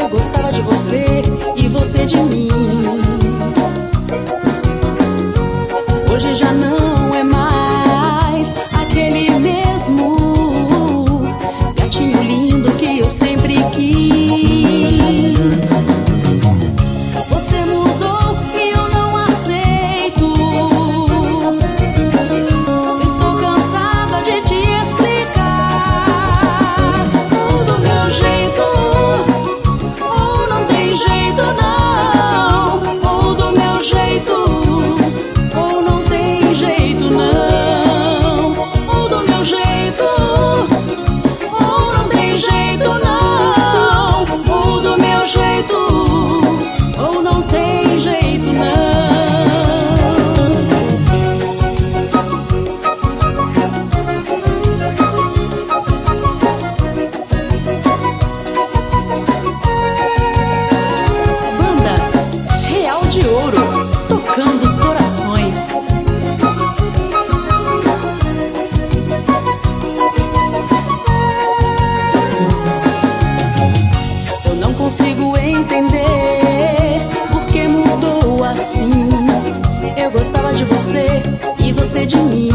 Eu gostava de você e você de mim. Hoje já não é mais aquele mesmo gatinho lindo que eu sempre quis. Você mudou e eu não aceito. Estou cansada de te explicar. Ou do meu jeito, ou não tem jeito não. Ou do meu jeito, ou não tem jeito não. Ou do meu jeito, ou não tem jeito não. Ou do meu jeito, ou não tem jeito não. Banda Real de Ouro, tocando os corações. Eu não consigo entender por que mudou assim. Eu gostava de você e você de mim.